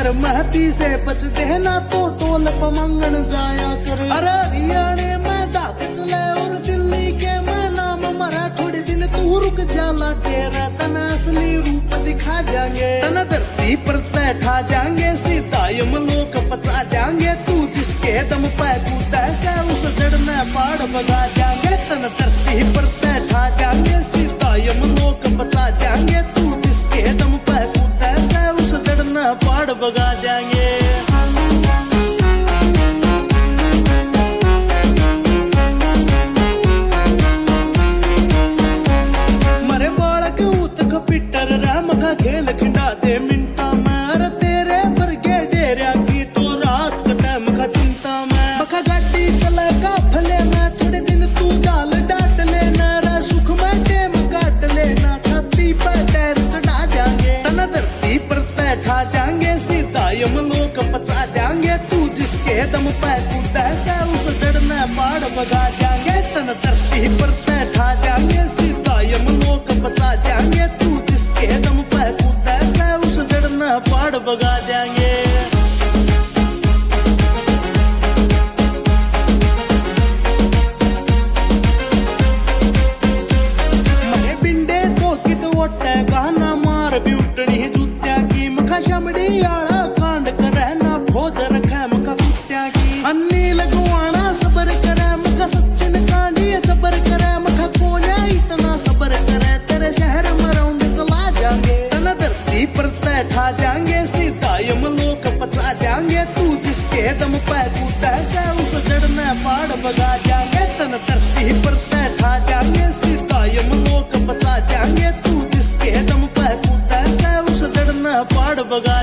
अरे महती से बच देना तो टोल पमंगन जाया कर। अरे हरियाणे में डाक चले और दिल्ली के मैं नाम मरा, थोड़े दिन तू रुक जाला तेरा तना असली रूप दिखा जाएंगे। तना धरती पर बैठा जाएंगे, सीधा यमलोक पचा जाएंगे। तू जिसके दम पे कूदा से उस जड़ने पहाड़ बगा जाएंगे। तना धरती पर बैठा जाएंगे, सीधा यमलोक पचा जाएंगे। तू जिसके दम पे कूदा से उस जड़ने पहाड़ बगा जाएंगे। मरे बालक उतक पिटर राम का खेल खिंडा दे मिनटा में। अरे तेरे बरगे डेरिया की तो रात का टाइम का चिंता में। मखा गाड़ी चले काफले में, थोड़े दिन तू डाल डाट लेना। रा सुख में टेम काट लेना, छाती पर पैर चढ़ा जाएंगे। तना धरती पर बैठा जाएंगे, सीधा यमलोक पचा जाएंगे। तू जिसके दम पे कूदा से उस जड़ने पहाड़ बगा जाएंगे। तना धरती पर बैठा जाएंगे, सीधा यमलोक पचा जाएंगे। तू जिसके दम पे कूदा से उस जड़ने पहाड़ बगा जाएंगे। मरे बिंडे तो कित वोटे गाना मार ब्यूटनी जूत्या की। मखा शमड़ी आला कांड करे ना भोज रखे मखा कुत्या की। अन्नी लगवाना सबर करे मखा सचिन कांडी जबर करे। मखा कोने इतना सबर करे, तेरे शहर में राउंड चला जाएंगे। तना धरती पर बैठा जाएंगे, सीधा यमलोक पचा जाएंगे। तू जिसके दम पे कूदा से उस जड़ने पहाड़ बगा जाएंगे। तना धरती पर बैठा जाएंगे, सीधा यमलोक पचा जाएंगे। तू जिसके दम पे कूदा से उस जड़ने पहाड़ बगा